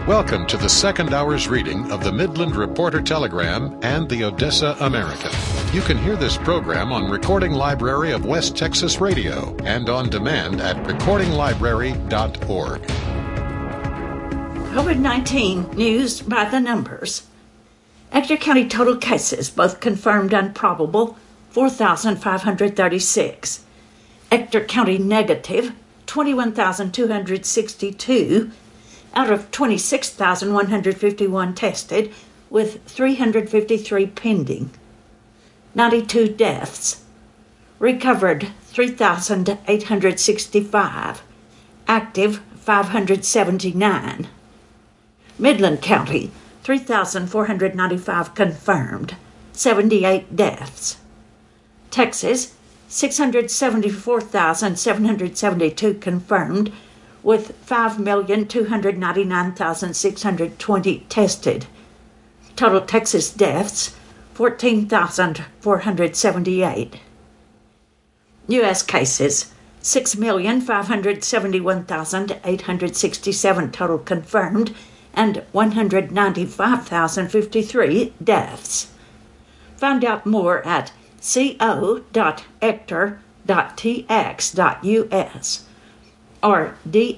Welcome to the second hour's reading of the Midland Reporter Telegram and the Odessa American. You can hear this program on Recording Library of West Texas Radio and on demand at recordinglibrary.org. COVID-19 news by the numbers. Ector County total cases, both confirmed and probable, 4,536. Ector County negative, 21,262 out of 26,151 tested, with 353 pending. 92 deaths. Recovered 3,865. Active 579. Midland County 3,495 confirmed, 78 deaths. Texas 674,772 confirmed, with 5,299,620 tested. Total Texas deaths, 14,478. U.S. cases, 6,571,867 total confirmed, and 195,053 deaths. Find out more at co.ector.tx.us or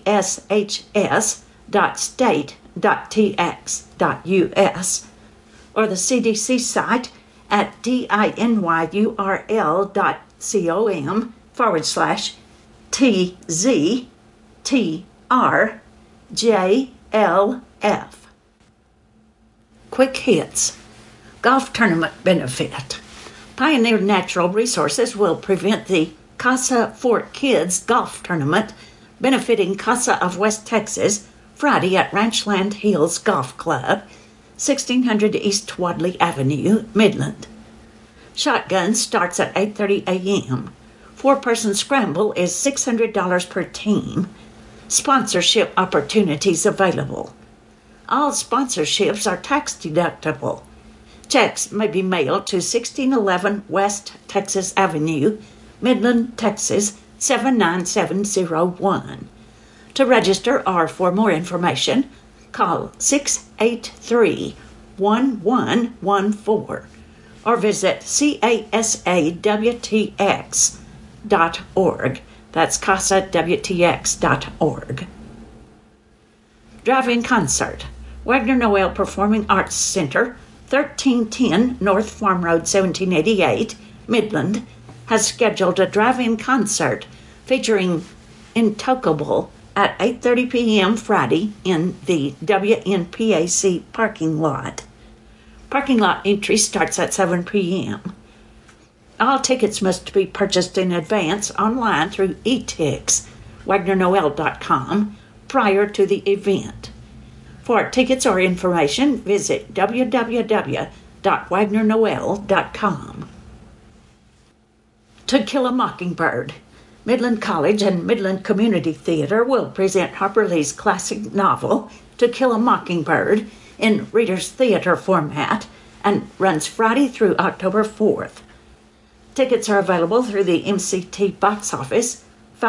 dshs.state.tx.us or the CDC site at dinyurl.com/tztrjlf. Quick hits. Golf tournament benefit. Pioneer Natural Resources will prevent the Casa Fort Kids Golf Tournament benefiting Casa of West Texas Friday at Ranchland Hills Golf Club, 1600 East Wadley Avenue, Midland. Shotgun starts at 8:30 a.m. Four-person scramble is $600 per team. Sponsorship opportunities available. All sponsorships are tax deductible. Checks may be mailed to 1611 West Texas Avenue, Midland, Texas, 79701. To register or for more information, call 683-1114 or visit casawtx.org. That's casawtx.org. Drive-in concert. Wagner Noel Performing Arts Center, 1310 North Farm Road, 1788, Midland, has scheduled a drive-in concert featuring Intocable at 8:30 p.m. Friday in the WNPAC parking lot. Parking lot entry starts at 7 p.m. All tickets must be purchased in advance online through eTix, WagnerNoel.com, prior to the event. For tickets or information, visit www.wagnernoel.com. To Kill a Mockingbird. Midland College and Midland Community Theater will present Harper Lee's classic novel, To Kill a Mockingbird, in Reader's Theater format and runs Friday through October 4th. Tickets are available through the MCT box office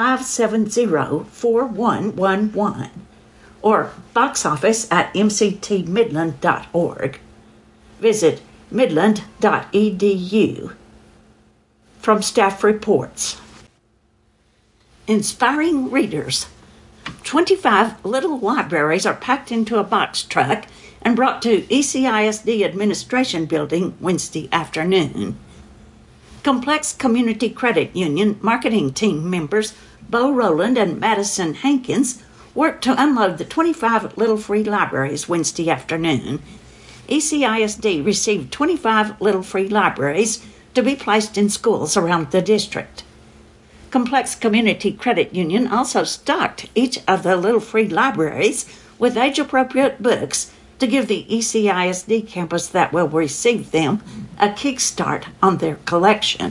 570-4111 or box office at mctmidland.org. Visit midland.edu. From staff reports. Inspiring readers. 25 little libraries are packed into a box truck and brought to ECISD Administration Building Wednesday afternoon. Complex Community Credit Union marketing team members Bo Rowland and Madison Hankins worked to unload the 25 Little Free Libraries Wednesday afternoon. ECISD received 25 Little Free Libraries to be placed in schools around the district. Complex Community Credit Union also stocked each of the Little Free Libraries with age-appropriate books to give the ECISD campus that will receive them a kickstart on their collection.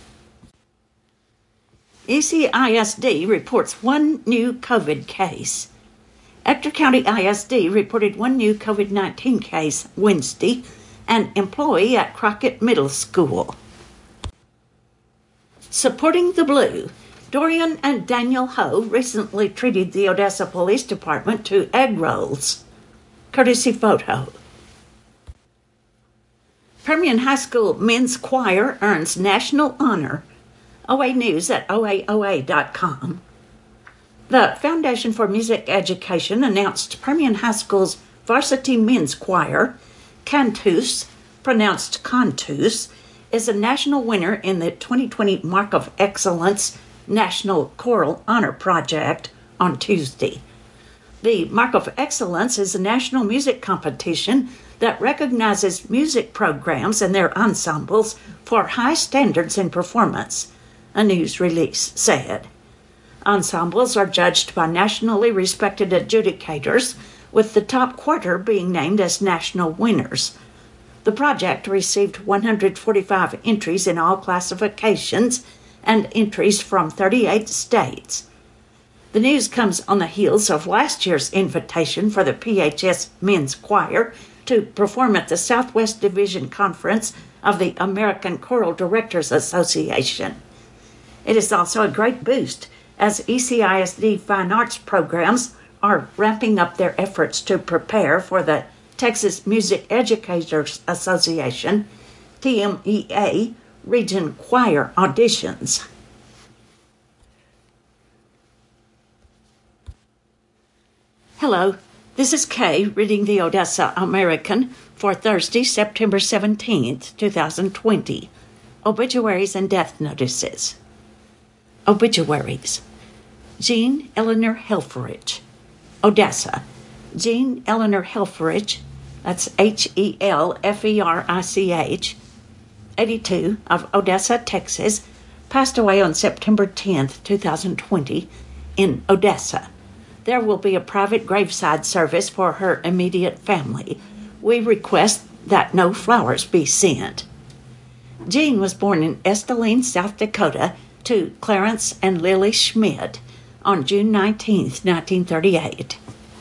ECISD reports one new COVID case. Ector County ISD reported one new COVID-19 case Wednesday, an employee at Crockett Middle School. Supporting the Blue. Dorian and Daniel Ho recently treated the Odessa Police Department to egg rolls. courtesy photo. Permian High School Men's Choir earns national honor. OA News at oaoa.com. The Foundation for Music Education announced Permian High School's varsity men's choir, Cantus, pronounced Contus, is a national winner in the 2020 Mark of Excellence National Choral Honor Project on Tuesday. The Mark of Excellence is a national music competition that recognizes music programs and their ensembles for high standards in performance, a news release said. Ensembles are judged by nationally respected adjudicators, with the top quarter being named as national winners. The project received 145 entries in all classifications and entries from 38 states. The news comes on the heels of last year's invitation for the PHS Men's Choir to perform at the Southwest Division Conference of the American Choral Directors Association. It is also a great boost as ECISD fine arts programs are ramping up their efforts to prepare for the Texas Music Educators Association, TMEA, region choir auditions. Hello, this is Kay reading the Odessa American for Thursday, September 17th, 2020. Obituaries and death notices. Obituaries. Jean Eleanor Helfrich, Odessa. Jean Eleanor Helfrich, that's Helferich, 82, of Odessa, Texas, passed away on September 10th, 2020, in Odessa. There will be a private graveside service for her immediate family. We request that no flowers be sent. Jean was born in Esteline, South Dakota, to Clarence and Lily Schmidt on June 19, 1938.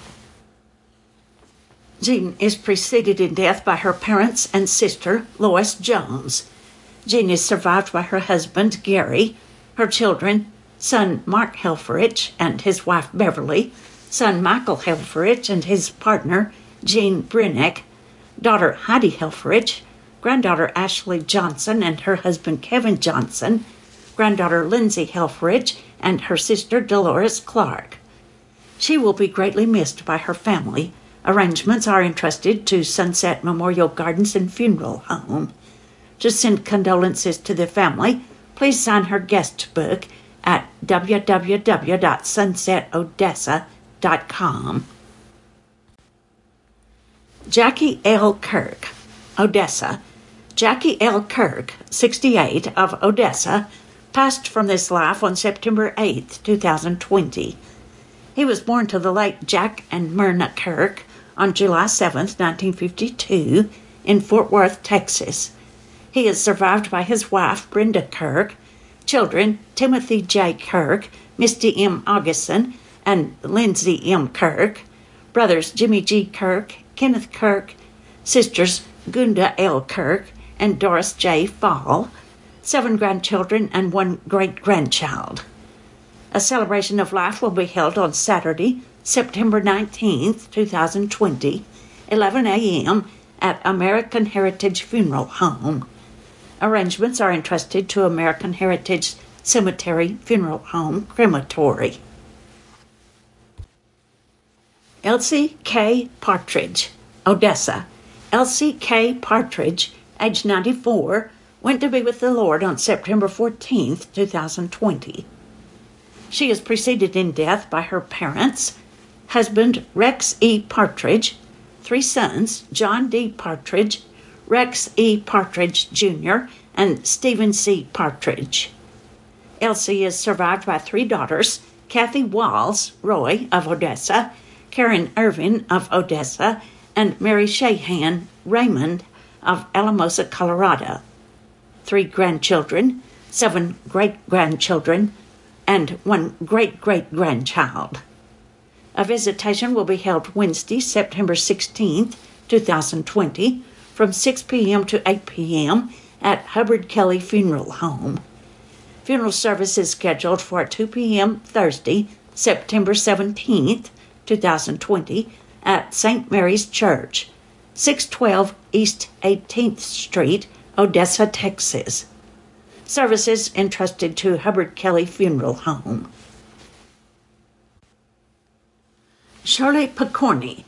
Jean is preceded in death by her parents and sister, Lois Jones. Jean is survived by her husband, Gary, her children, son Mark Helfrich and his wife Beverly, son Michael Helfrich and his partner, Jean Brennick, daughter Heidi Helfrich, granddaughter Ashley Johnson and her husband Kevin Johnson, granddaughter Lindsay Helfrich and her sister Dolores Clark. She will be greatly missed by her family. Arrangements are entrusted to Sunset Memorial Gardens and Funeral Home. To send condolences to the family, please sign her guest book at www.sunsetodessa.com. Jackie L. Kirk, Odessa. Jackie L. Kirk, 68, of Odessa, passed from this life on September 8, 2020. He was born to the late Jack and Myrna Kirk on July 7, 1952, in Fort Worth, Texas. He is survived by his wife, Brenda Kirk, children, Timothy J. Kirk, Misty M. Augustin, and Lindsay M. Kirk, brothers Jimmy G. Kirk, Kenneth Kirk, sisters Gunda L. Kirk, and Doris J. Fall, 7 grandchildren, and 1 great-grandchild. A celebration of life will be held on Saturday, September 19, 2020, 11 a.m. at American Heritage Funeral Home. Arrangements are entrusted to American Heritage Cemetery Funeral Home Crematory. Elsie K. Partridge, Odessa. Elsie K. Partridge, age 94, went to be with the Lord on September 14, 2020. She is preceded in death by her parents, husband Rex E. Partridge, 3 sons, John D. Partridge, Rex E. Partridge, Jr., and Stephen C. Partridge. Elsie is survived by 3 daughters, Kathy Walls, Roy, of Odessa, Karen Irvin, of Odessa, and Mary Shahan, Raymond, of Alamosa, Colorado. 3 grandchildren, 7 great-grandchildren, and 1 great-great-grandchild. A visitation will be held Wednesday, September 16, 2020, from 6 p.m. to 8 p.m. at Hubbard Kelly Funeral Home. Funeral service is scheduled for 2 p.m. Thursday, September 17, 2020, at St. Mary's Church, 612 East 18th Street, Odessa, Texas. Services entrusted to Hubbard Kelly Funeral Home. Shirley Pokorny,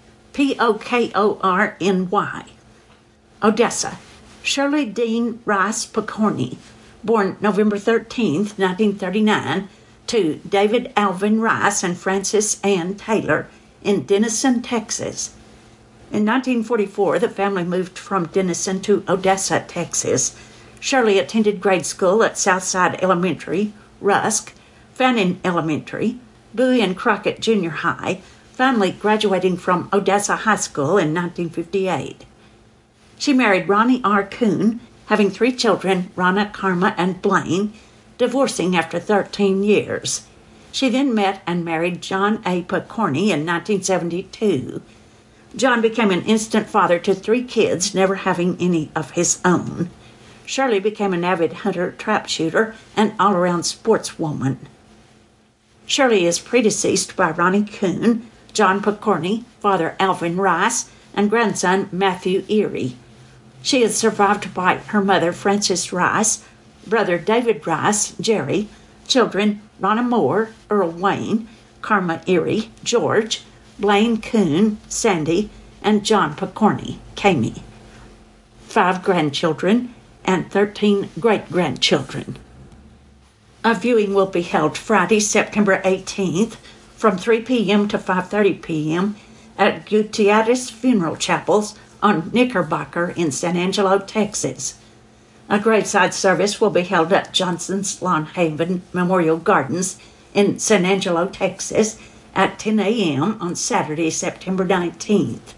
Pokorny, Odessa. Shirley Dean Rice Pokorny, born November 13, 1939, to David Alvin Rice and Frances Ann Taylor in Denison, Texas. In 1944, the family moved from Denison to Odessa, Texas. Shirley attended grade school at Southside Elementary, Rusk, Fannin Elementary, Bowie and Crockett Junior High, finally graduating from Odessa High School in 1958. She married Ronnie R. Kuhn, having 3 children, Ronna, Karma, and Blaine, divorcing after 13 years. She then met and married John A. Pokorny in 1972. John became an instant father to 3 kids, never having any of his own. Shirley became an avid hunter, trap shooter, and all-around sportswoman. Shirley is predeceased by Ronnie Kuhn, John Pokorny, father Alvin Rice, and grandson Matthew Erie. She is survived by her mother, Frances Rice, brother David Rice, Jerry, children Ronna Moore, Earl Wayne, Karma Erie, George, Blaine Kuhn, Sandy, and John Pokorny, Kami. 5 grandchildren and 13 great-grandchildren. A viewing will be held Friday, September 18th from 3 p.m. to 5:30 p.m. at Gutierrez Funeral Chapels on Knickerbocker in San Angelo, Texas. A graveside service will be held at Johnson's Lawn Haven Memorial Gardens in San Angelo, Texas at 10 a.m. on Saturday, September 19th.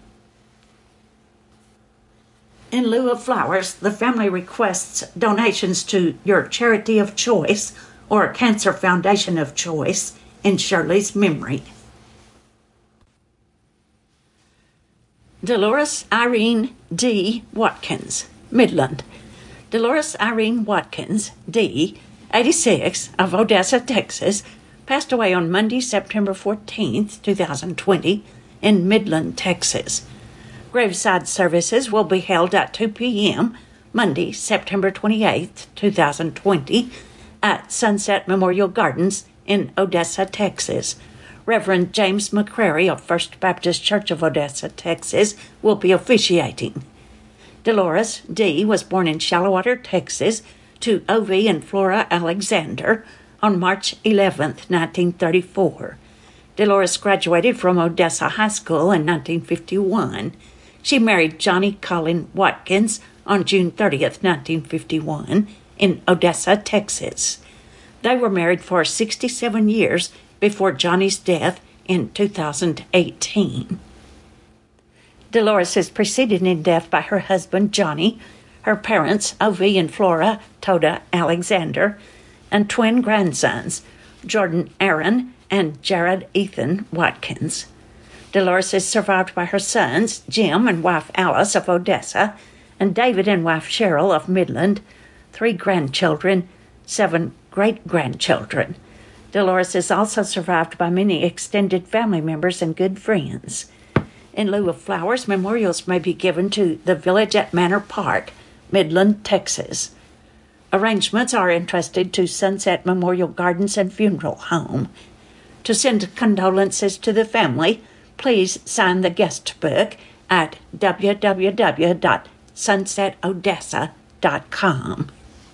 In lieu of flowers, the family requests donations to your charity of choice or Cancer Foundation of choice in Shirley's memory. Dolores Irene D. Watkins, Midland. Dolores Irene Watkins, D., 86, of Odessa, Texas, passed away on Monday, September 14, 2020, in Midland, Texas. Graveside services will be held at 2 p.m. Monday, September 28, 2020, at Sunset Memorial Gardens in Odessa, Texas. Reverend James McCrary of First Baptist Church of Odessa, Texas, will be officiating. Dolores D. was born in Shallowater, Texas, to O.V. and Flora Alexander on March 11, 1934. Dolores graduated from Odessa High School in 1951. She married Johnny Colin Watkins on June 30, 1951, in Odessa, Texas. They were married for 67 years before Johnny's death in 2018. Dolores is preceded in death by her husband, Johnny, her parents, O.V. and Flora Toda Alexander, and twin grandsons, Jordan Aaron and Jared Ethan Watkins. Dolores is survived by her sons, Jim and wife Alice of Odessa, and David and wife Cheryl of Midland, 3 grandchildren, 7 great-grandchildren. Dolores is also survived by many extended family members and good friends. In lieu of flowers, memorials may be given to the Village at Manor Park, Midland, Texas. Arrangements are entrusted to Sunset Memorial Gardens and Funeral Home. To send condolences to the family, please sign the guest book at www.sunsetodessa.com.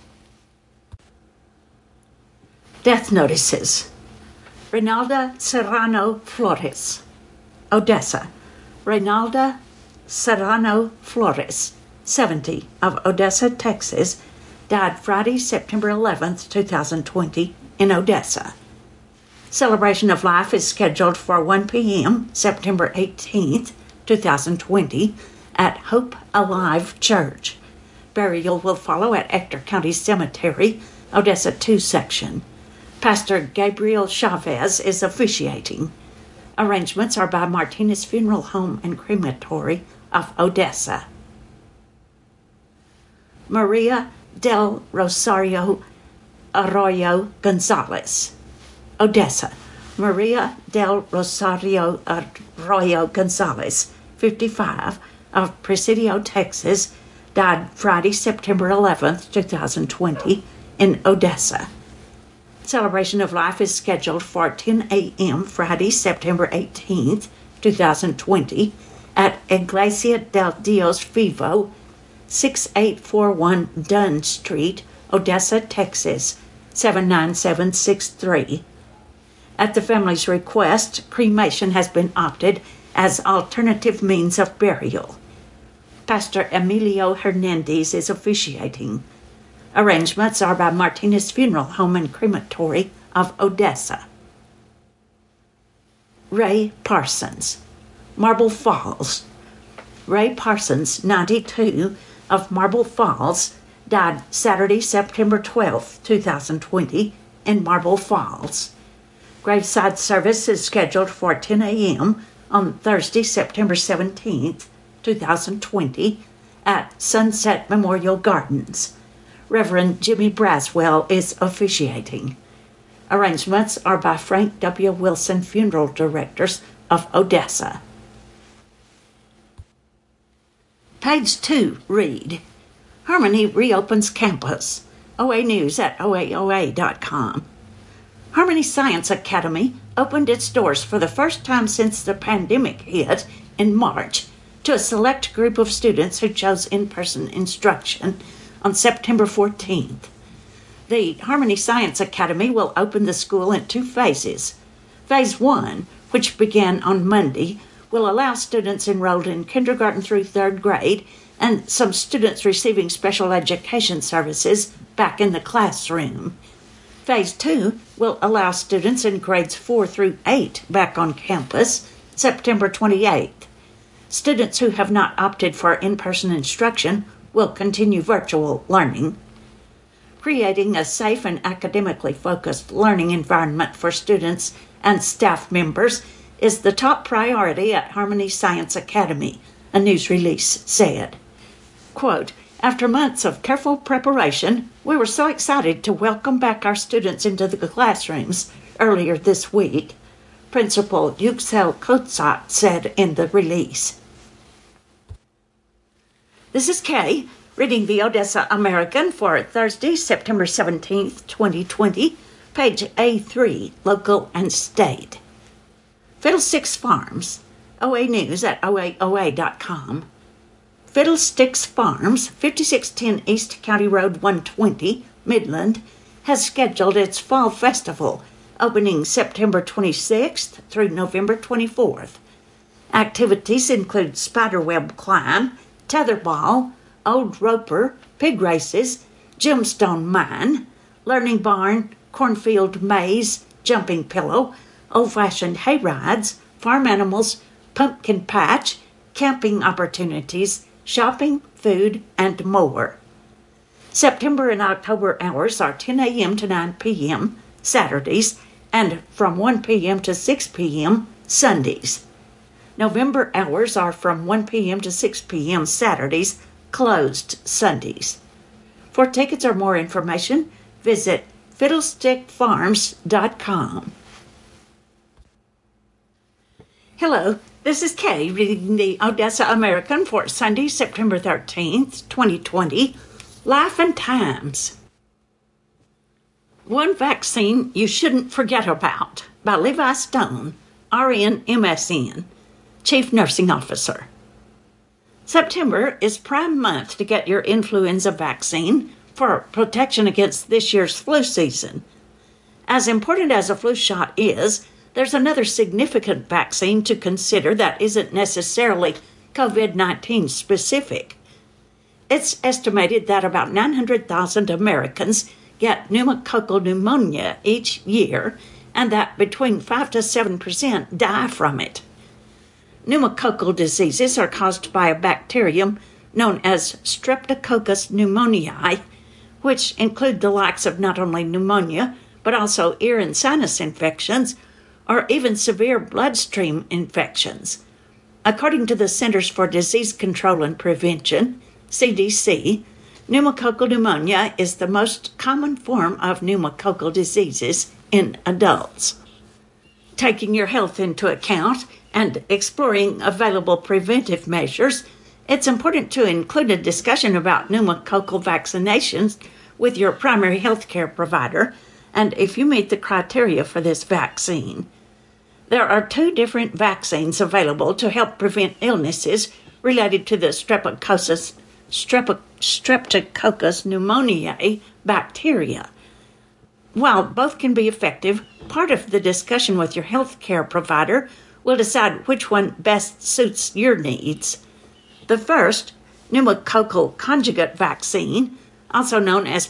Death notices. Reynalda Serrano Flores, Odessa. Reynalda Serrano Flores, 70, of Odessa, Texas, died Friday, September 11, 2020, in Odessa. Celebration of life is scheduled for 1 p.m., September 18, 2020, at Hope Alive Church. Burial will follow at Ector County Cemetery, Odessa 2 section. Pastor Gabriel Chavez is officiating. Arrangements are by Martinez Funeral Home and Crematory of Odessa. Maria del Rosario Arroyo Gonzalez, Odessa. Maria del Rosario Arroyo Gonzalez, 55, of Presidio, Texas, died Friday, September 11th, 2020, in Odessa. Celebration of life is scheduled for 10 a.m. Friday, September 18th, 2020, at Iglesia del Dios Vivo, 6841 Dunn Street, Odessa, Texas, 79763. At the family's request, cremation has been opted as alternative means of burial. Pastor Emilio Hernandez is officiating. Arrangements are by Martinez Funeral Home and Crematory of Odessa. Ray Parsons, Marble Falls. Ray Parsons, 92, of Marble Falls, died Saturday, September 12, 2020, in Marble Falls. Graveside service is scheduled for 10 a.m. on Thursday, September 17, 2020, at Sunset Memorial Gardens. Reverend Jimmy Braswell is officiating. Arrangements are by Frank W. Wilson Funeral Directors of Odessa. Page 2, read, Harmony reopens campus. OA News at oaoa.com. Harmony Science Academy opened its doors for the first time since the pandemic hit in March to a select group of students who chose in-person instruction on September 14th. The Harmony Science Academy will open the school in 2 phases. Phase 1, which began on Monday, will allow students enrolled in kindergarten through 3rd grade and some students receiving special education services back in the classroom. Phase 2 will allow students in grades 4 through 8 back on campus September 28th. Students who have not opted for in-person instruction will continue virtual learning. Creating a safe and academically focused learning environment for students and staff members is the top priority at Harmony Science Academy, a news release said. Quote, after months of careful preparation, we were so excited to welcome back our students into the classrooms earlier this week, Principal Yuxel Kotzak said in the release. This is Kay, reading the Odessa American for Thursday, September 17th, 2020, page A3, local and state. Fiddlesticks Farms, OA News at oaoa.com. Fiddlesticks Farms, 5610 East County Road 120, Midland, has scheduled its Fall Festival, opening September 26th through November 24th. Activities include spiderweb climb, tetherball, old roper, pig races, gemstone mine, learning barn, cornfield maze, jumping pillow, old-fashioned hay rides, farm animals, pumpkin patch, camping opportunities, shopping, food, and more. September and October hours are 10 a.m. to 9 p.m. Saturdays and from 1 p.m. to 6 p.m. Sundays. November hours are from 1 p.m. to 6 p.m. Saturdays, closed Sundays. For tickets or more information, visit fiddlestickfarms.com. Hello, this is Kay reading the Odessa American for Sunday, September 13th, 2020. Life and Times. One Vaccine You Shouldn't Forget About by Levi Stone, RN MSN, Chief Nursing Officer. September is prime month to get your influenza vaccine for protection against this year's flu season. As important as a flu shot is, there's another significant vaccine to consider that isn't necessarily COVID-19 specific. It's estimated that about 900,000 Americans get pneumococcal pneumonia each year, and that between 5 to 7% die from it. Pneumococcal diseases are caused by a bacterium known as Streptococcus pneumoniae, which include the likes of not only pneumonia, but also ear and sinus infections, or even severe bloodstream infections. According to the Centers for Disease Control and Prevention, CDC, pneumococcal pneumonia is the most common form of pneumococcal diseases in adults. Taking your health into account and exploring available preventive measures, it's important to include a discussion about pneumococcal vaccinations with your primary health care provider and if you meet the criteria for this vaccine. There are 2 different vaccines available to help prevent illnesses related to the Streptococcus pneumoniae bacteria. While both can be effective, part of the discussion with your health care provider will decide which one best suits your needs. The first, pneumococcal conjugate vaccine, also known as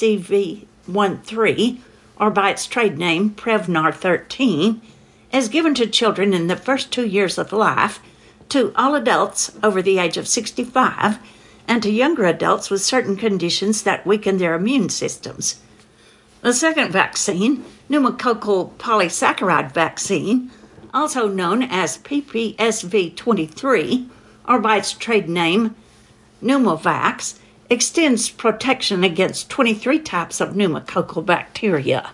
PCV13, or by its trade name Prevnar 13, is given to children in the first 2 years of life, to all adults over the age of 65, and to younger adults with certain conditions that weaken their immune systems. The second vaccine, pneumococcal polysaccharide vaccine, also known as PPSV23, or by its trade name Pneumovax, extends protection against 23 types of pneumococcal bacteria.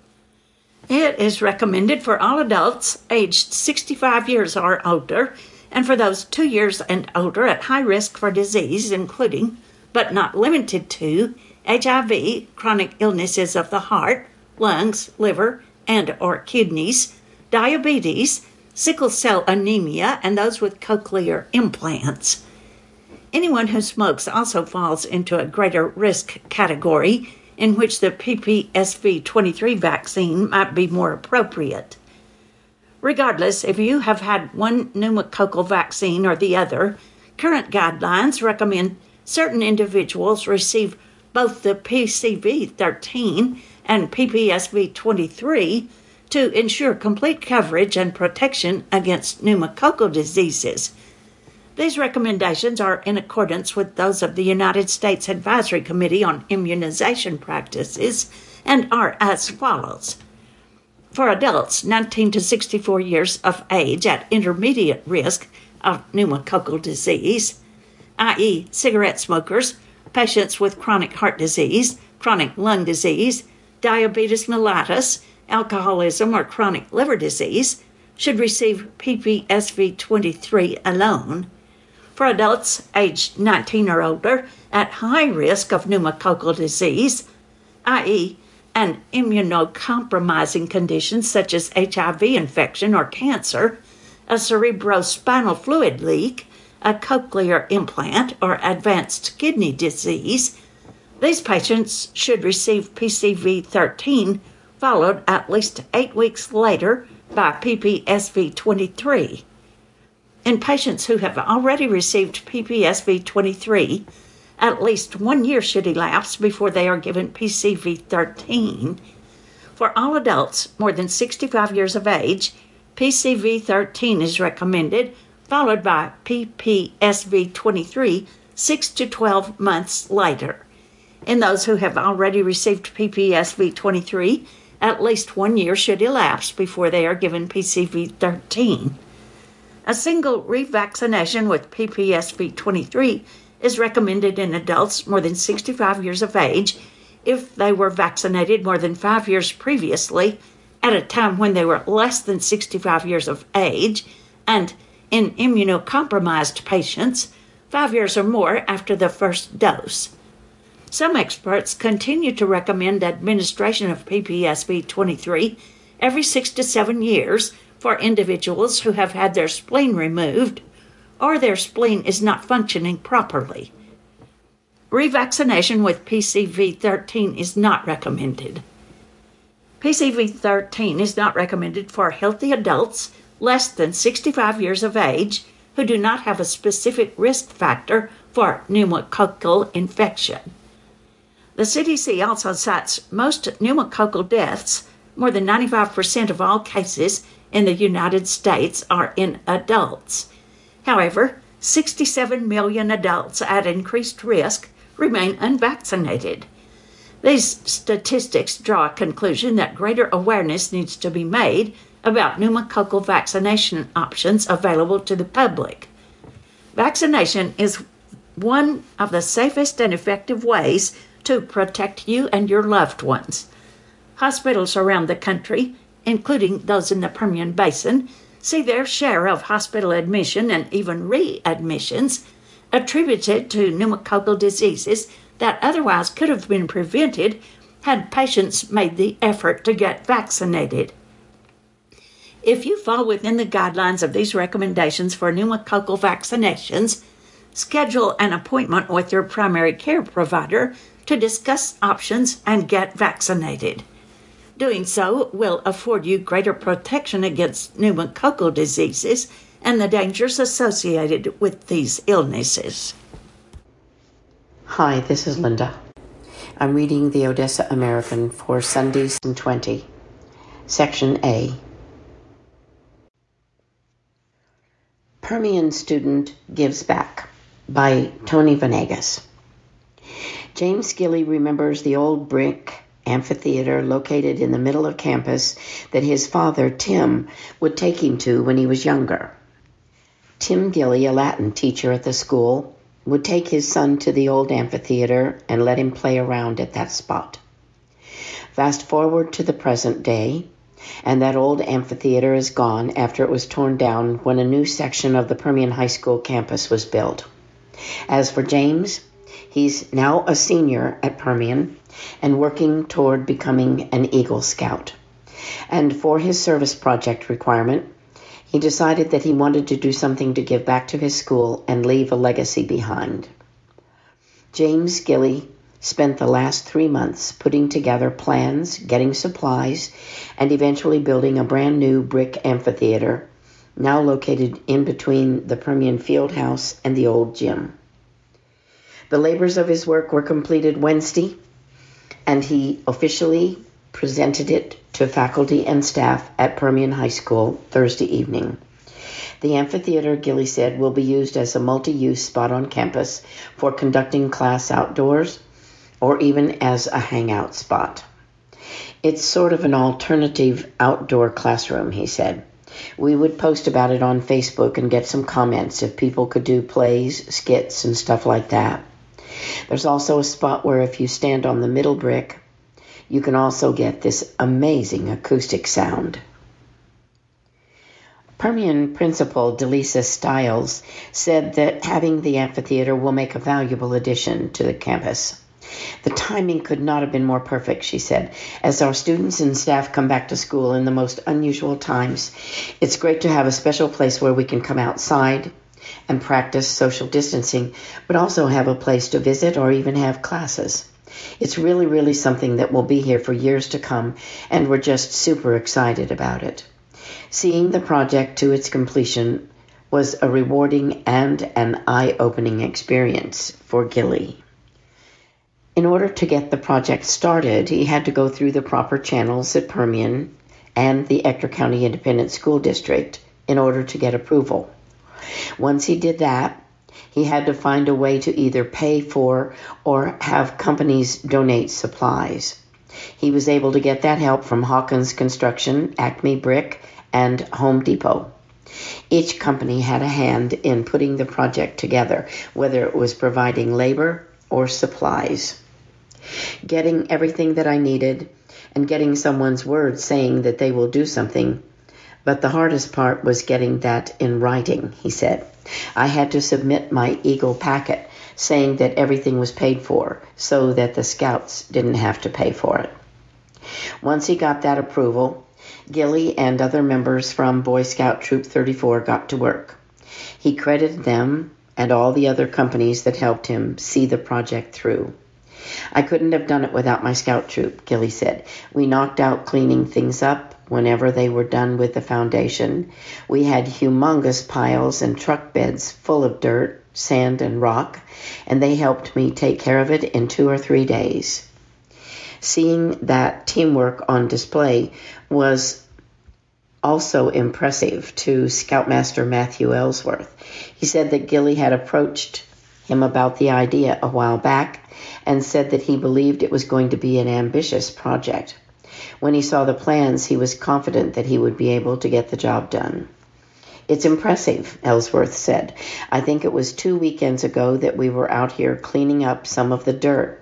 It is recommended for all adults aged 65 years or older, and for those 2 years and older at high risk for disease, including, but not limited to, HIV, chronic illnesses of the heart, lungs, liver, and/or kidneys, diabetes, sickle cell anemia, and those with cochlear implants. Anyone who smokes also falls into a greater risk category in which the PPSV23 vaccine might be more appropriate. Regardless, if you have had one pneumococcal vaccine or the other, current guidelines recommend certain individuals receive both the PCV13 and PPSV23 to ensure complete coverage and protection against pneumococcal diseases. These recommendations are in accordance with those of the United States Advisory Committee on Immunization Practices and are as follows. For adults 19 to 64 years of age at intermediate risk of pneumococcal disease, i.e. cigarette smokers, patients with chronic heart disease, chronic lung disease, diabetes mellitus, alcoholism, or chronic liver disease, should receive PPSV23 alone. For adults aged 19 or older at high risk of pneumococcal disease, i.e. an immunocompromising condition such as HIV infection or cancer, a cerebrospinal fluid leak, a cochlear implant, or advanced kidney disease, these patients should receive PCV13 followed at least 8 weeks later by PPSV23. In patients who have already received PPSV23, at least 1 year should elapse before they are given PCV13. For all adults more than 65 years of age, PCV13 is recommended, followed by PPSV23 6 to 12 months later. In those who have already received PPSV23, at least 1 year should elapse before they are given PCV13. A single revaccination with PPSV23 is recommended in adults more than 65 years of age if they were vaccinated more than 5 years previously at a time when they were less than 65 years of age, and in immunocompromised patients 5 years or more after the first dose. Some experts continue to recommend administration of PPSV23 every 6 to 7 years for individuals who have had their spleen removed or their spleen is not functioning properly. Revaccination with PCV13 is not recommended. PCV13 is not recommended for healthy adults less than 65 years of age who do not have a specific risk factor for pneumococcal infection. The CDC also cites most pneumococcal deaths, more than 95% of all cases in the United States, are in adults. However, 67 million adults at increased risk remain unvaccinated. These statistics draw a conclusion that greater awareness needs to be made about pneumococcal vaccination options available to the public. Vaccination is one of the safest and effective ways to protect you and your loved ones. Hospitals around the country including those in the Permian Basin, see their share of hospital admission and even readmissions attributed to pneumococcal diseases that otherwise could have been prevented had patients made the effort to get vaccinated. If you fall within the guidelines of these recommendations for pneumococcal vaccinations, schedule an appointment with your primary care provider to discuss options and get vaccinated. Doing so will afford you greater protection against pneumococcal diseases and the dangers associated with these illnesses. Hi, this is Linda. I'm reading the Odessa American for Sunday, 20. Section A. Permian Student Gives Back by Tony Venegas. James Gilley remembers the old brick amphitheater located in the middle of campus that his father, Tim, would take him to when he was younger. Tim Gilley, a Latin teacher at the school, would take his son to the old amphitheater and let him play around at that spot. Fast forward to the present day, and that old amphitheater is gone after it was torn down when a new section of the Permian High School campus was built. As for James, he's now a senior at Permian and working toward becoming an Eagle Scout. And for his service project requirement, he decided that he wanted to do something to give back to his school and leave a legacy behind. James Gilley spent the last 3 months putting together plans, getting supplies, and eventually building a brand new brick amphitheater, now located in between the Permian Field House and the old gym. The labors of his work were completed Wednesday, and he officially presented it to faculty and staff at Permian High School Thursday evening. The amphitheater, Gilley said, will be used as a multi-use spot on campus for conducting class outdoors or even as a hangout spot. It's sort of an alternative outdoor classroom, he said. We would post about it on Facebook and get some comments if people could do plays, skits, and stuff like that. There's also a spot where if you stand on the middle brick, you can also get this amazing acoustic sound. Permian Principal Delisa Stiles said that having the amphitheater will make a valuable addition to the campus. The timing could not have been more perfect, she said. As our students and staff come back to school in the most unusual times, it's great to have a special place where we can come outside and practice social distancing, but also have a place to visit or even have classes. It's really, really something that will be here for years to come, and we're just super excited about it. Seeing the project to its completion was a rewarding and an eye-opening experience for Gilley. In order to get the project started, he had to go through the proper channels at Permian and the Ector County Independent School District in order to get approval. Once he did that, he had to find a way to either pay for or have companies donate supplies. He was able to get that help from Hawkins Construction, Acme Brick, and Home Depot. Each company had a hand in putting the project together, whether it was providing labor or supplies. Getting everything that I needed and getting someone's word saying that they will do something. But the hardest part was getting that in writing, he said. I had to submit my Eagle packet saying that everything was paid for so that the scouts didn't have to pay for it. Once he got that approval, Gilley and other members from Boy Scout Troop 34 got to work. He credited them and all the other companies that helped him see the project through. I couldn't have done it without my scout troop, Gilley said. We knocked out cleaning things up whenever they were done with the foundation. We had humongous piles and truck beds full of dirt, sand, and rock, and they helped me take care of it in 2 or 3 days. Seeing that teamwork on display was also impressive to Scoutmaster Matthew Ellsworth. He said that Gilley had approached him about the idea a while back and said that he believed it was going to be an ambitious project. When he saw the plans, he was confident that he would be able to get the job done. It's impressive, Ellsworth said. I think it was 2 weekends ago that we were out here cleaning up some of the dirt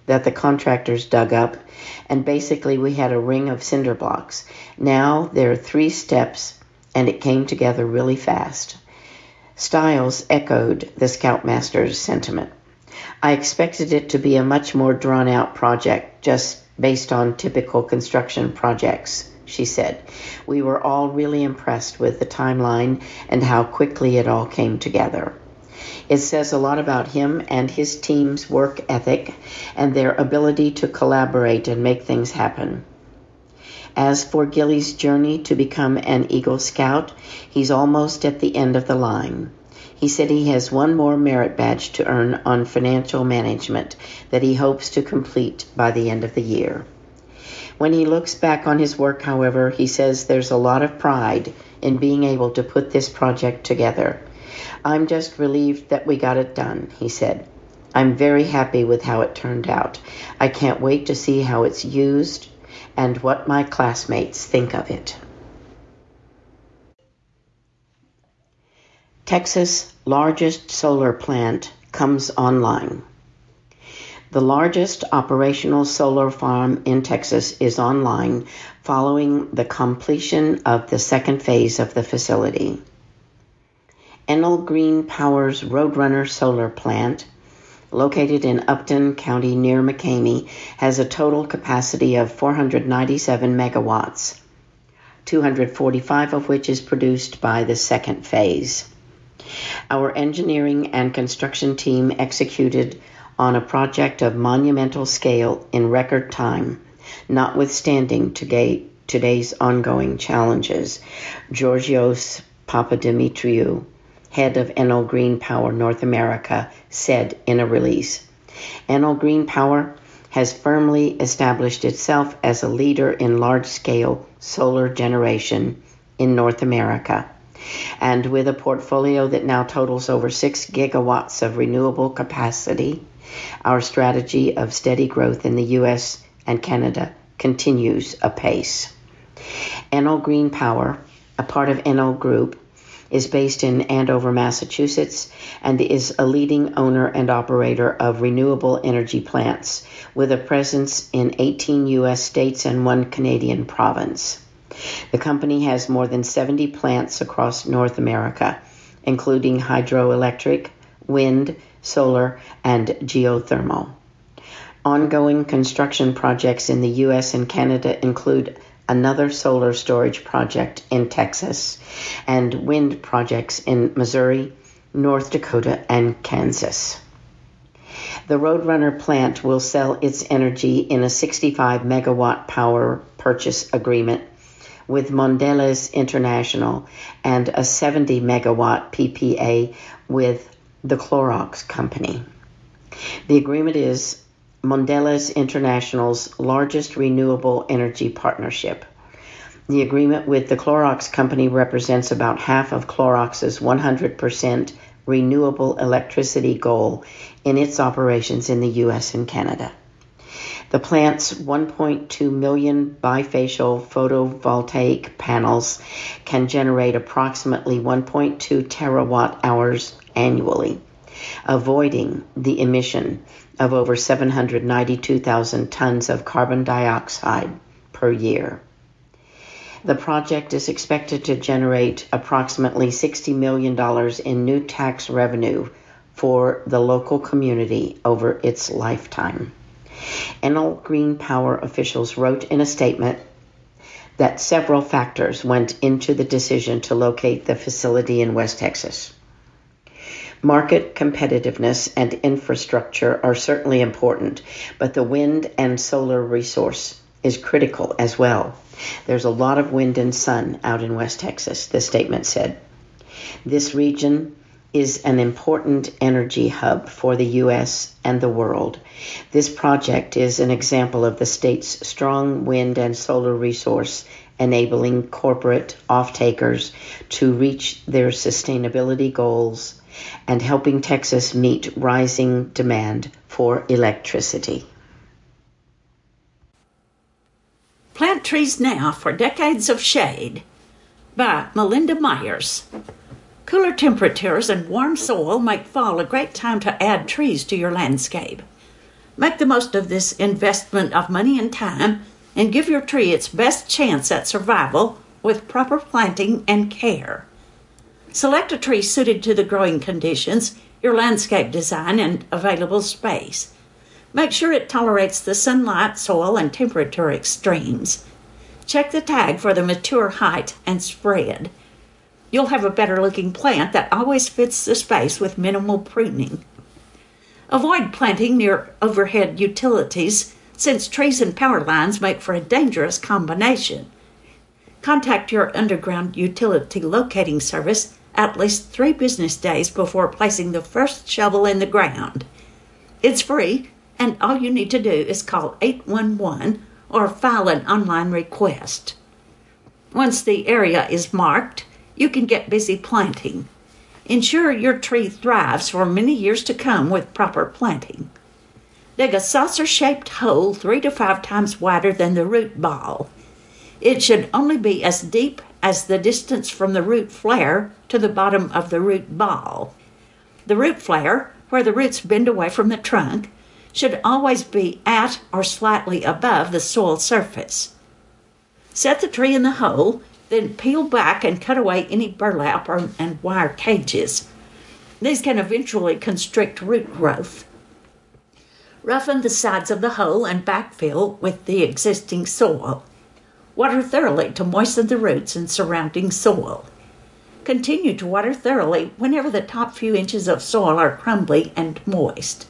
that the contractors dug up, and basically we had a ring of cinder blocks. Now there are 3 steps, and it came together really fast. Stiles echoed the Scoutmaster's sentiment. I expected it to be a much more drawn-out project, just based on typical construction projects, she said. We were all really impressed with the timeline and how quickly it all came together. It says a lot about him and his team's work ethic and their ability to collaborate and make things happen. As for Gilly's journey to become an Eagle Scout, he's almost at the end of the line. He said he has one more merit badge to earn on financial management that he hopes to complete by the end of the year. When he looks back on his work, however, he says there's a lot of pride in being able to put this project together. I'm just relieved that we got it done, he said. I'm very happy with how it turned out. I can't wait to see how it's used and what my classmates think of it. Texas' largest solar plant comes online. The largest operational solar farm in Texas is online following the completion of the second phase of the facility. Enel Green Power's Roadrunner solar plant, located in Upton County near McCamey, has a total capacity of 497 megawatts, 245 of which is produced by the second phase. Our engineering and construction team executed on a project of monumental scale in record time, notwithstanding today's ongoing challenges, Georgios Papadimitriou, head of Enel Green Power North America, said in a release. Enel Green Power has firmly established itself as a leader in large-scale solar generation in North America, and with a portfolio that now totals over 6 gigawatts of renewable capacity, our strategy of steady growth in the U.S. and Canada continues apace. Enel Green Power, a part of Enel Group, is based in Andover, Massachusetts, and is a leading owner and operator of renewable energy plants, with a presence in 18 U.S. states and 1 Canadian province. The company has more than 70 plants across North America, including hydroelectric, wind, solar, and geothermal. Ongoing construction projects in the U.S. and Canada include another solar storage project in Texas and wind projects in Missouri, North Dakota, and Kansas. The Roadrunner plant will sell its energy in a 65 megawatt power purchase agreement with Mondelez International and a 70 megawatt PPA with the Clorox Company. The agreement is Mondelez International's largest renewable energy partnership. The agreement with the Clorox Company represents about half of Clorox's 100% renewable electricity goal in its operations in the U.S. and Canada. The plant's 1.2 million bifacial photovoltaic panels can generate approximately 1.2 terawatt hours annually, avoiding the emission of over 792,000 tons of carbon dioxide per year. The project is expected to generate approximately $60 million in new tax revenue for the local community over its lifetime. Enel Green Power officials wrote in a statement that several factors went into the decision to locate the facility in West Texas. Market competitiveness and infrastructure are certainly important, but the wind and solar resource is critical as well. There's a lot of wind and sun out in West Texas, the statement said. This region is an important energy hub for the U.S. and the world. This project is an example of the state's strong wind and solar resource, enabling corporate off-takers to reach their sustainability goals and helping Texas meet rising demand for electricity. Plant Trees Now for Decades of Shade by Melinda Myers. Cooler temperatures and warm soil make fall a great time to add trees to your landscape. Make the most of this investment of money and time and give your tree its best chance at survival with proper planting and care. Select a tree suited to the growing conditions, your landscape design, and available space. Make sure it tolerates the sunlight, soil, and temperature extremes. Check the tag for the mature height and spread. You'll have a better-looking plant that always fits the space with minimal pruning. Avoid planting near overhead utilities, since trees and power lines make for a dangerous combination. Contact your underground utility locating service at least 3 business days before placing the first shovel in the ground. It's free, and all you need to do is call 811 or file an online request. Once the area is marked, you can get busy planting. Ensure your tree thrives for many years to come with proper planting. Dig a saucer-shaped hole 3 to 5 times wider than the root ball. It should only be as deep as the distance from the root flare to the bottom of the root ball. The root flare, where the roots bend away from the trunk, should always be at or slightly above the soil surface. Set the tree in the hole, then peel back and cut away any burlap and wire cages. These can eventually constrict root growth. Roughen the sides of the hole and backfill with the existing soil. Water thoroughly to moisten the roots and surrounding soil. Continue to water thoroughly whenever the top few inches of soil are crumbly and moist.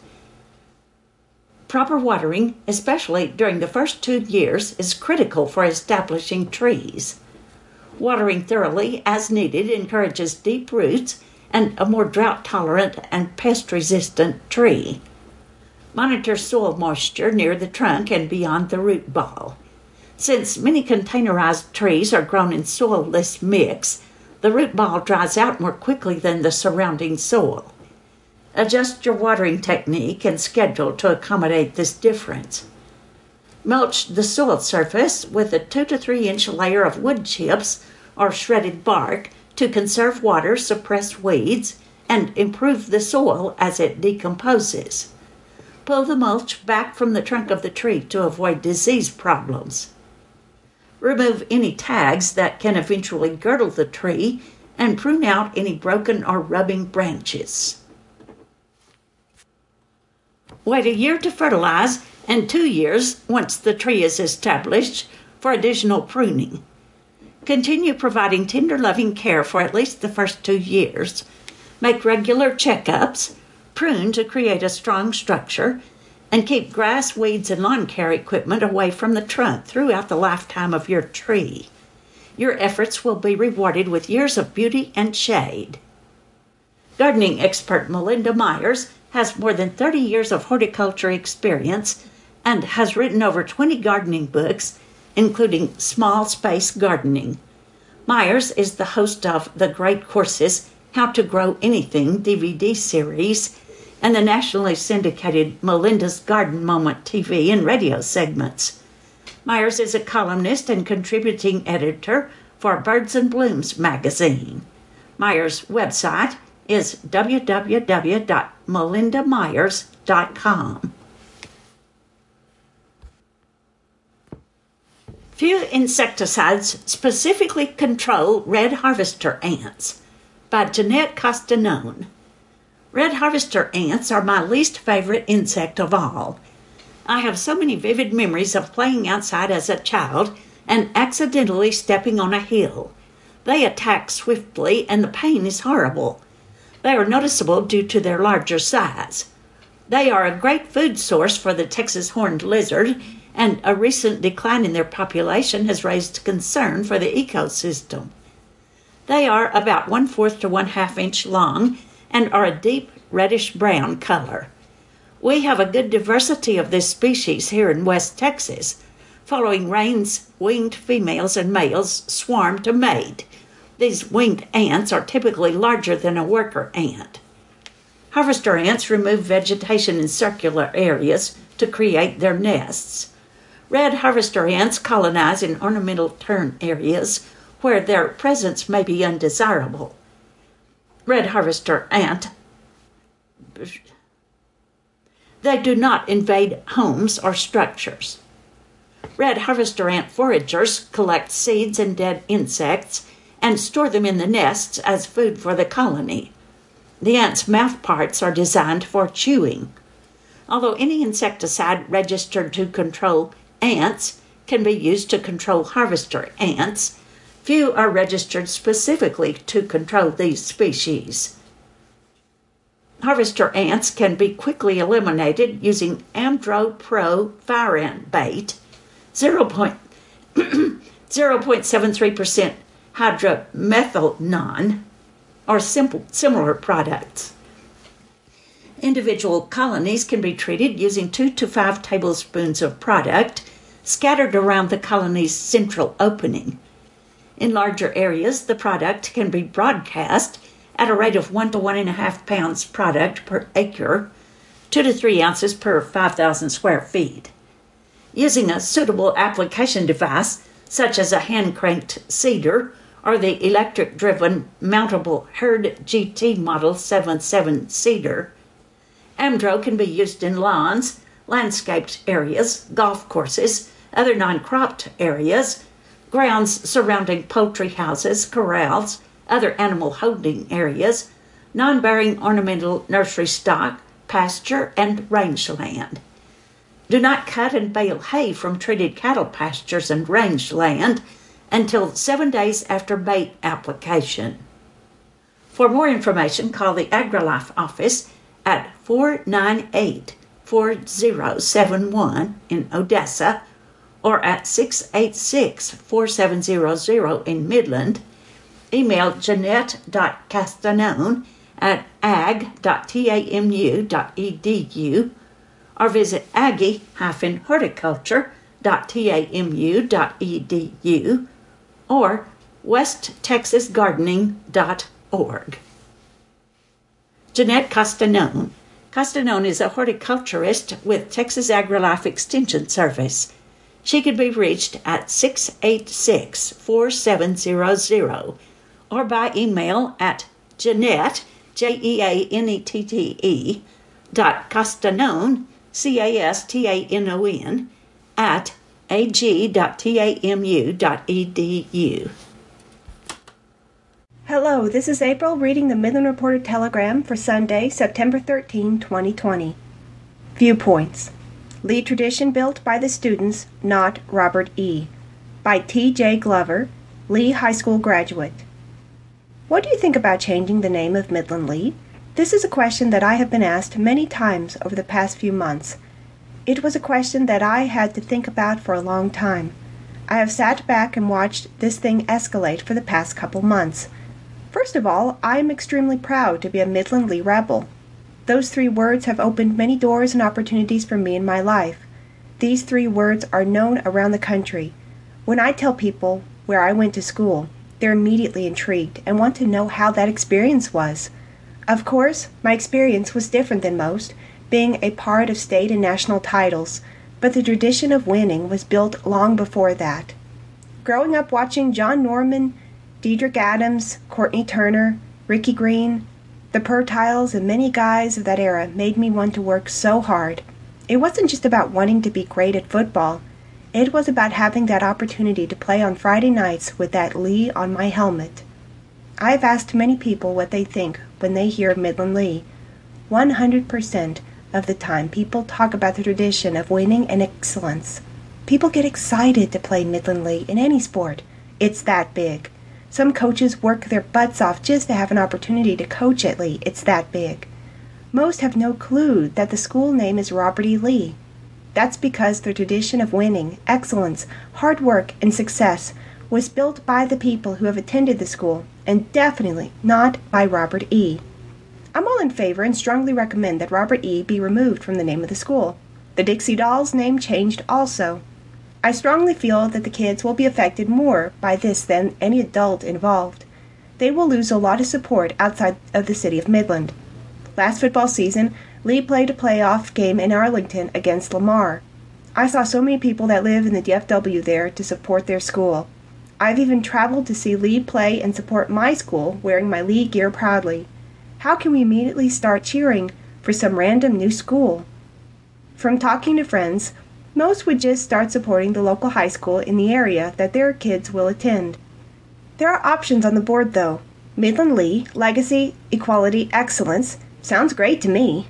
Proper watering, especially during the first 2 years, is critical for establishing trees. Watering thoroughly as needed encourages deep roots and a more drought-tolerant and pest-resistant tree. Monitor soil moisture near the trunk and beyond the root ball. Since many containerized trees are grown in soil-less mix, the root ball dries out more quickly than the surrounding soil. Adjust your watering technique and schedule to accommodate this difference. Mulch the soil surface with a 2 to 3 inch layer of wood chips or shredded bark to conserve water, suppress weeds, and improve the soil as it decomposes. Pull the mulch back from the trunk of the tree to avoid disease problems. Remove any tags that can eventually girdle the tree and prune out any broken or rubbing branches. Wait a year to fertilize and 2 years, once the tree is established, for additional pruning. Continue providing tender, loving care for at least the first 2 years. Make regular checkups, prune to create a strong structure, and keep grass, weeds, and lawn care equipment away from the trunk throughout the lifetime of your tree. Your efforts will be rewarded with years of beauty and shade. Gardening expert Melinda Myers has more than 30 years of horticulture experience and has written over 20 gardening books, including Small Space Gardening. Myers is the host of the Great Courses, How to Grow Anything DVD series, and the nationally syndicated Melinda's Garden Moment TV and radio segments. Myers is a columnist and contributing editor for Birds and Blooms magazine. Myers' website is www.melindamyers.com. Few insecticides specifically control red harvester ants, by Jeanette Castanone. Red harvester ants are my least favorite insect of all. I have so many vivid memories of playing outside as a child and accidentally stepping on a hill. They attack swiftly and the pain is horrible. They are noticeable due to their larger size. They are a great food source for the Texas horned lizard, and a recent decline in their population has raised concern for the ecosystem. They are about 1/4 to 1/2 inch long and are a deep reddish-brown color. We have a good diversity of this species here in West Texas. Following rains, winged females and males swarm to mate. These winged ants are typically larger than a worker ant. Harvester ants remove vegetation in circular areas to create their nests. Red harvester ants colonize in ornamental turn areas where their presence may be undesirable. They do not invade homes or structures. Red harvester ant foragers collect seeds and dead insects and store them in the nests as food for the colony. The ants' mouth parts are designed for chewing. Although any insecticide registered to control ants can be used to control harvester ants, few are registered specifically to control these species. Harvester ants can be quickly eliminated using Amdro Pro fire ant bait, 0.73% hydromethonon, or similar products. Individual colonies can be treated using 2 to 5 tablespoons of product scattered around the colony's central opening. In larger areas, the product can be broadcast at a rate of 1 to 1.5 pounds product per acre, 2 to 3 ounces per 5,000 square feet. Using a suitable application device, such as a hand-cranked seeder or the electric-driven mountable Herd GT Model 77 seeder, Amdro can be used in lawns, landscaped areas, golf courses, other non-cropped areas, grounds surrounding poultry houses, corrals, other animal holding areas, non-bearing ornamental nursery stock, pasture, and rangeland. Do not cut and bale hay from treated cattle pastures and rangeland until 7 days after bait application. For more information, call the AgriLife office at 498-4071 in Odessa or at 686-4700 in Midland. Email Jeanette.Castanone at ag.tamu.edu or visit aggie-horticulture.tamu.edu or westtexasgardening.org. Jeanette Castanone. Castanone is a horticulturist with Texas AgriLife Extension Service. She can be reached at 686-4700 or by email at Jeanette, Jeanette, .Castanone, Castanon, at ag.tamu.edu. Hello, this is April reading the Midland Reporter Telegram for Sunday, September 13, 2020. Viewpoints. Lee tradition built by the students, not Robert E. By T.J. Glover, Lee High School graduate. What do you think about changing the name of Midland Lee? This is a question that I have been asked many times over the past few months. It was a question that I had to think about for a long time. I have sat back and watched this thing escalate for the past couple months. First of all, I am extremely proud to be a Midland Lee rebel. Those 3 words have opened many doors and opportunities for me in my life. These 3 words are known around the country. When I tell people where I went to school, they're immediately intrigued and want to know how that experience was. Of course, my experience was different than most, being a part of state and national titles, but the tradition of winning was built long before that. Growing up watching John Norman, Diedrich Adams, Courtney Turner, Ricky Green, the Pertiles, and many guys of that era made me want to work so hard. It wasn't just about wanting to be great at football. It was about having that opportunity to play on Friday nights with that Lee on my helmet. I've asked many people what they think when they hear Midland Lee. 100% of the time people talk about the tradition of winning and excellence. People get excited to play Midland Lee in any sport. It's that big. Some coaches work their butts off just to have an opportunity to coach at Lee. It's that big. Most have no clue that the school name is Robert E. Lee. That's because the tradition of winning, excellence, hard work, and success was built by the people who have attended the school, and definitely not by Robert E. I'm all in favor and strongly recommend that Robert E. be removed from the name of the school. The Dixie Dolls name changed also. I strongly feel that the kids will be affected more by this than any adult involved. They will lose a lot of support outside of the city of Midland. Last football season, Lee played a playoff game in Arlington against Lamar. I saw so many people that live in the DFW there to support their school. I've even traveled to see Lee play and support my school wearing my Lee gear proudly. How can we immediately start cheering for some random new school? From talking to friends, most would just start supporting the local high school in the area that their kids will attend. There are options on the board, though. Midland Lee, Legacy, Equality, Excellence. Sounds great to me.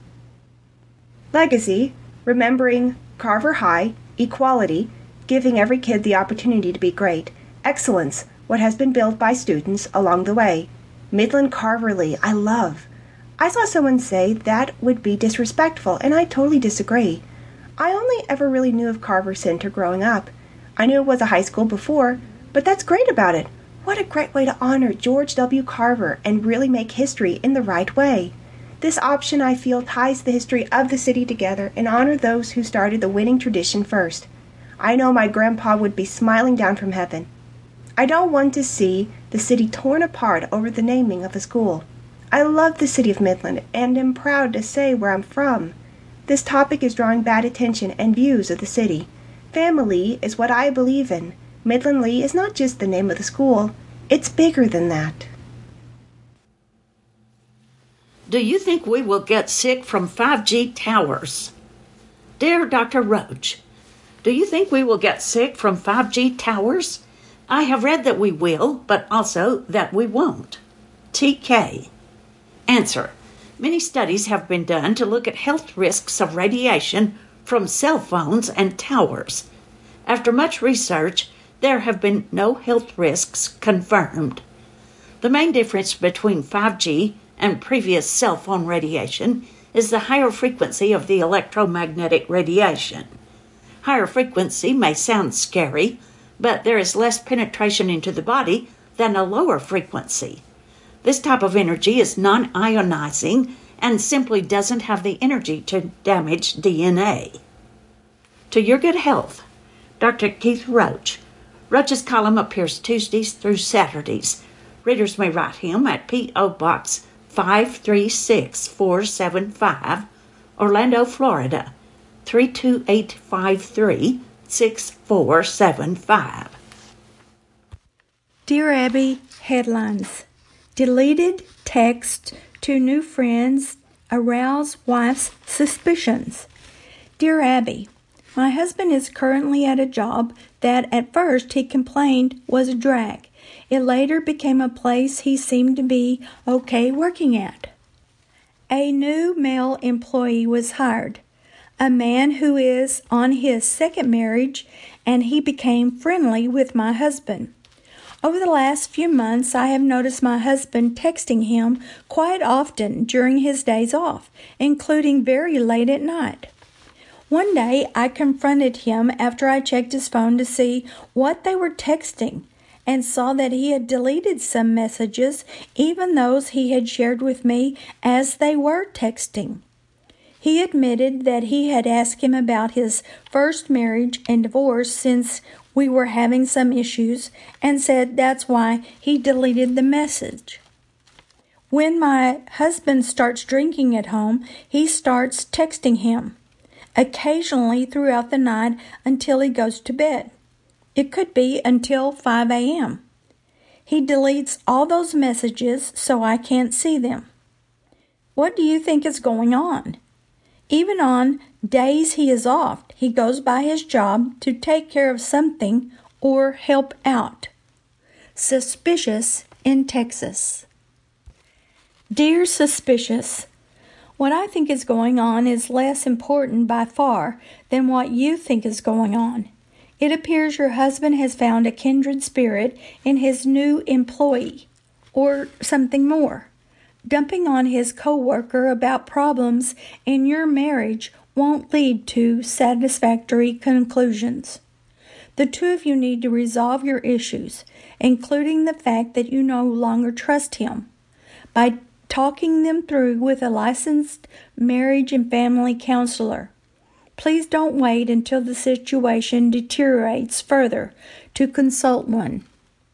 Legacy, remembering Carver High, Equality, giving every kid the opportunity to be great. Excellence, what has been built by students along the way. Midland Carver Lee, I love. I saw someone say that would be disrespectful, and I totally disagree. I only ever really knew of Carver Center growing up. I knew it was a high school before, but that's great about it. What a great way to honor George W. Carver and really make history in the right way. This option, I feel, ties the history of the city together and honor those who started the winning tradition first. I know my grandpa would be smiling down from heaven. I don't want to see the city torn apart over the naming of a school. I love the city of Midland and am proud to say where I'm from. This topic is drawing bad attention and views of the city. Family is what I believe in. Midland Lee is not just the name of the school. It's bigger than that. Do you think we will get sick from 5G towers? Dear Dr. Roach, do you think we will get sick from 5G towers? I have read that we will, but also that we won't. TK. Answer. Many studies have been done to look at health risks of radiation from cell phones and towers. After much research, there have been no health risks confirmed. The main difference between 5G and previous cell phone radiation is the higher frequency of the electromagnetic radiation. Higher frequency may sound scary, but there is less penetration into the body than a lower frequency. This type of energy is non-ionizing and simply doesn't have the energy to damage DNA. To your good health, Dr. Keith Roach. Roach's column appears Tuesdays through Saturdays. Readers may write him at P.O. Box 536475, Orlando, Florida, 32853, 6475. Dear Abby, headlines. Deleted text to new friends arouse wife's suspicions. Dear Abby, my husband is currently at a job that at first he complained was a drag. It later became a place he seemed to be okay working at. A new male employee was hired, a man who is on his second marriage, and he became friendly with my husband. Over the last few months, I have noticed my husband texting him quite often during his days off, including very late at night. One day, I confronted him after I checked his phone to see what they were texting and saw that he had deleted some messages, even those he had shared with me as they were texting. He admitted that he had asked him about his first marriage and divorce since we were having some issues and said that's why he deleted the message. When my husband starts drinking at home, he starts texting him, occasionally throughout the night until he goes to bed. It could be until 5 a.m. He deletes all those messages so I can't see them. What do you think is going on? Even on days he is off, he goes by his job to take care of something or help out. Suspicious in Texas. Dear Suspicious, what I think is going on is less important by far than what you think is going on. It appears your husband has found a kindred spirit in his new employee, or something more. Dumping on his co-worker about problems in your marriage won't lead to satisfactory conclusions. The two of you need to resolve your issues, including the fact that you no longer trust him, by talking them through with a licensed marriage and family counselor. Please don't wait until the situation deteriorates further to consult one.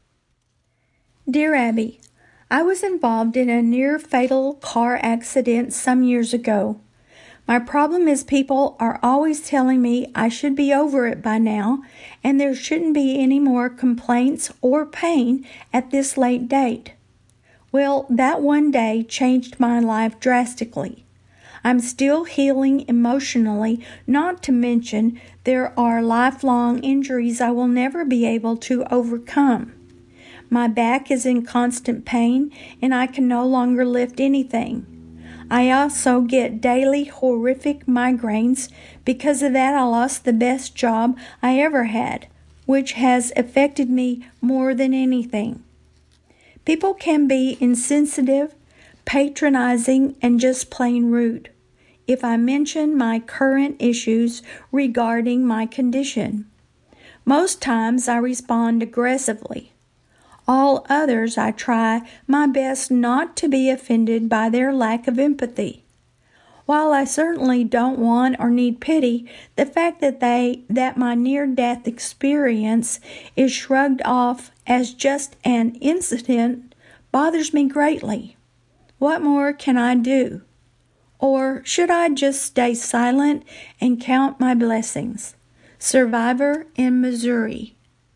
Dear Abby, I was involved in a near-fatal car accident some years ago. My problem is people are always telling me I should be over it by now, and there shouldn't be any more complaints or pain at this late date. Well, that one day changed my life drastically. I'm still healing emotionally, not to mention there are lifelong injuries I will never be able to overcome. My back is in constant pain, and I can no longer lift anything. I also get daily horrific migraines. Because of that, I lost the best job I ever had, which has affected me more than anything. People can be insensitive, patronizing, and just plain rude if I mention my current issues regarding my condition. Most times I respond aggressively. All others I try my best not to be offended by their lack of empathy. While I certainly don't want or need pity, the fact that my near-death experience is shrugged off as just an incident bothers me greatly. What more can I do? Or should I just stay silent and count my blessings? Survivor in Missouri.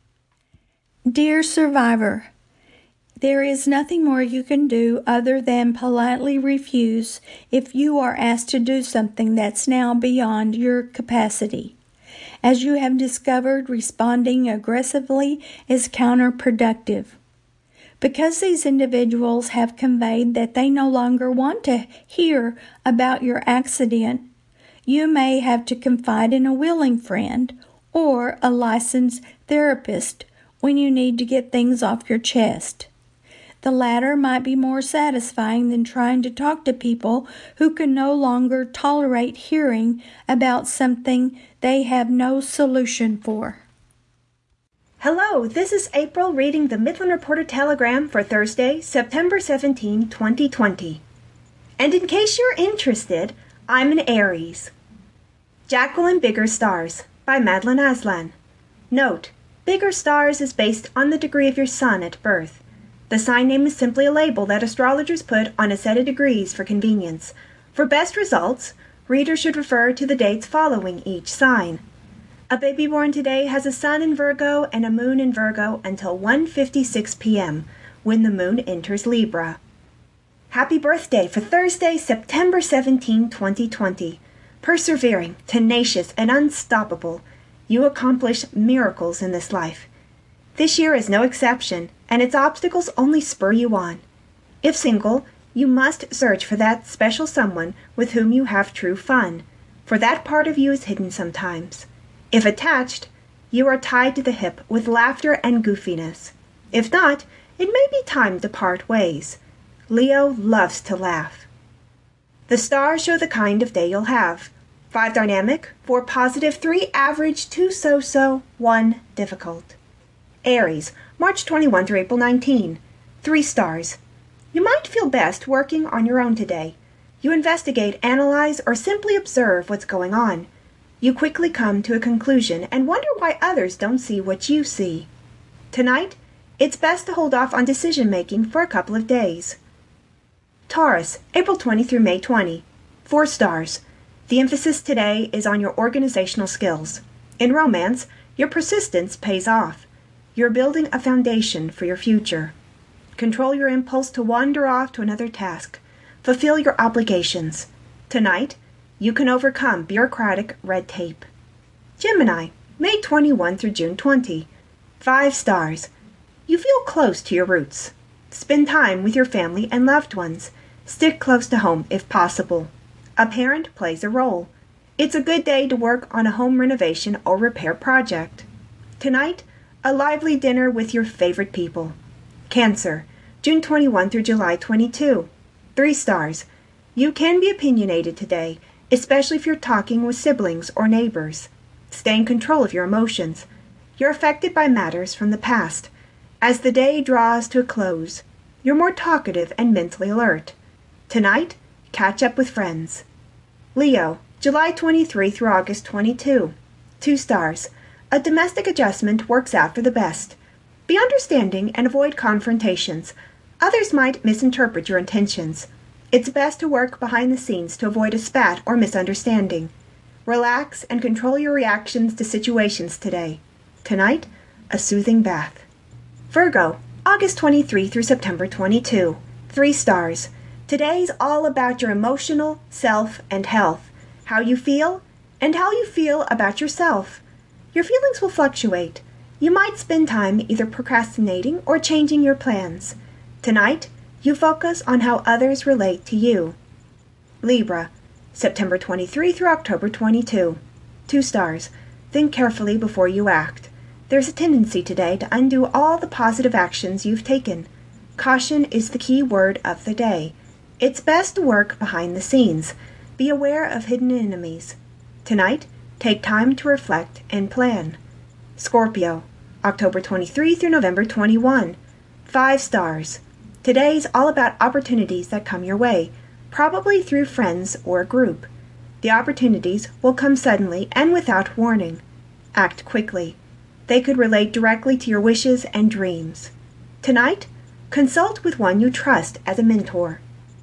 Dear Survivor, there is nothing more you can do other than politely refuse if you are asked to do something that's now beyond your capacity. As you have discovered, responding aggressively is counterproductive. Because these individuals have conveyed that they no longer want to hear about your accident, you may have to confide in a willing friend or a licensed therapist when you need to get things off your chest. The latter might be more satisfying than trying to talk to people who can no longer tolerate hearing about something they have no solution for. Hello, this is April reading the Midland Reporter Telegram for Thursday, September 17, 2020. And in case you're interested, I'm an Aries. Jacqueline Bigger Stars by Madeline Aslan. Note, Bigger Stars is based on the degree of your sun at birth. The sign name is simply a label that astrologers put on a set of degrees for convenience. For best results, readers should refer to the dates following each sign. A baby born today has a sun in Virgo and a moon in Virgo until 1:56 p.m., when the moon enters Libra. Happy birthday for Thursday, September 17, 2020. Persevering, tenacious, and unstoppable, you accomplish miracles in this life. This year is no exception, and its obstacles only spur you on. If single, you must search for that special someone with whom you have true fun, for that part of you is hidden sometimes. If attached, you are tied to the hip with laughter and goofiness. If not, it may be time to part ways. Leo loves to laugh. The stars show the kind of day you'll have. 5 dynamic, 4 positive, 3 average, 2 so-so, 1 difficult. Aries, March 21 through April 19. 3 stars. You might feel best working on your own today. You investigate, analyze, or simply observe what's going on. You quickly come to a conclusion and wonder why others don't see what you see. Tonight, it's best to hold off on decision-making for a couple of days. Taurus, April 20 through May 20. 4 stars. The emphasis today is on your organizational skills. In romance, your persistence pays off. You're building a foundation for your future. Control your impulse to wander off to another task. Fulfill your obligations. Tonight, you can overcome bureaucratic red tape. Gemini, May 21 through June 20. 5 stars. You feel close to your roots. Spend time with your family and loved ones. Stick close to home if possible. A parent plays a role. It's a good day to work on a home renovation or repair project. Tonight, a lively dinner with your favorite people. Cancer, June 21 through July 22. 3 stars. You can be opinionated today, especially if you're talking with siblings or neighbors. Stay in control of your emotions. You're affected by matters from the past. As the day draws to a close, you're more talkative and mentally alert. Tonight, catch up with friends. Leo, July 23 through August 22. 2 stars. A domestic adjustment works out for the best. Be understanding and avoid confrontations. Others might misinterpret your intentions. It's best to work behind the scenes to avoid a spat or misunderstanding. Relax and control your reactions to situations today. Tonight, a soothing bath. Virgo, August 23 through September 22. 3 stars. Today's all about your emotional self and health, how you feel, and how you feel about yourself. Your feelings will fluctuate. You might spend time either procrastinating or changing your plans. Tonight, you focus on how others relate to you. Libra, September 23 through October 22. 2 stars. Think carefully before you act. There's a tendency today to undo all the positive actions you've taken. Caution is the key word of the day. It's best to work behind the scenes. Be aware of hidden enemies. Tonight, take time to reflect and plan. Scorpio, October 23 through November 21. 5 stars. Today's all about opportunities that come your way, probably through friends or a group. The opportunities will come suddenly and without warning. Act quickly. They could relate directly to your wishes and dreams. Tonight, consult with one you trust as a mentor.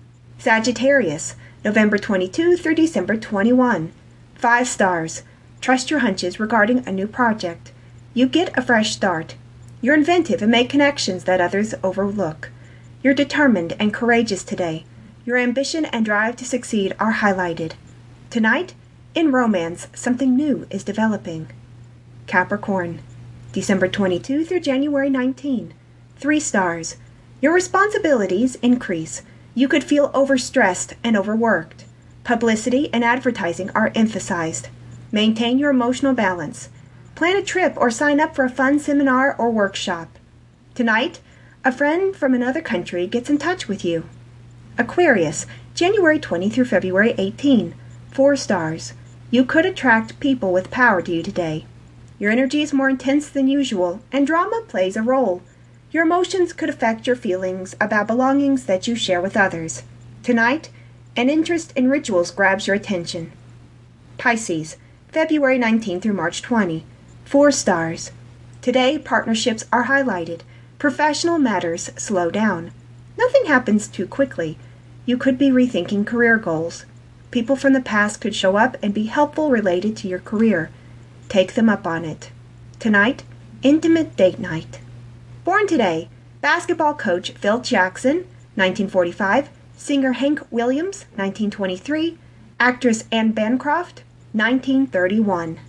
Sagittarius, November 22 through December 21. 5 stars. Trust your hunches regarding a new project. You get a fresh start. You're inventive and make connections that others overlook. You're determined and courageous today. Your ambition and drive to succeed are highlighted. Tonight, in romance, something new is developing. Capricorn, December 22 through January 19. 3 stars. Your responsibilities increase. You could feel overstressed and overworked. Publicity and advertising are emphasized. Maintain your emotional balance. Plan a trip or sign up for a fun seminar or workshop. Tonight, a friend from another country gets in touch with you. Aquarius, January 20 through February 18. 4 stars. You could attract people with power to you today. Your energy is more intense than usual, and drama plays a role. Your emotions could affect your feelings about belongings that you share with others. Tonight, an interest in rituals grabs your attention. Pisces, February 19 through March 20. 4 stars. Today, partnerships are highlighted. Professional matters slow down. Nothing happens too quickly. You could be rethinking career goals. People from the past could show up and be helpful related to your career. Take them up on it. Tonight, intimate date night. Born today, basketball coach Phil Jackson, 1945, singer Hank Williams, 1923, actress Anne Bancroft, 1931.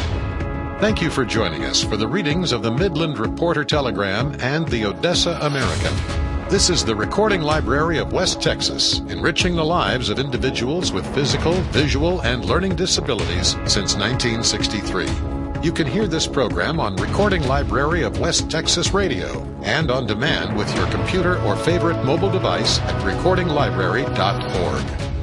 Thank you for joining us for the readings of the Midland Reporter Telegram and the Odessa American. This is the Recording Library of West Texas, enriching the lives of individuals with physical, visual, and learning disabilities since 1963. You can hear this program on Recording Library of West Texas Radio and on demand with your computer or favorite mobile device at recordinglibrary.org.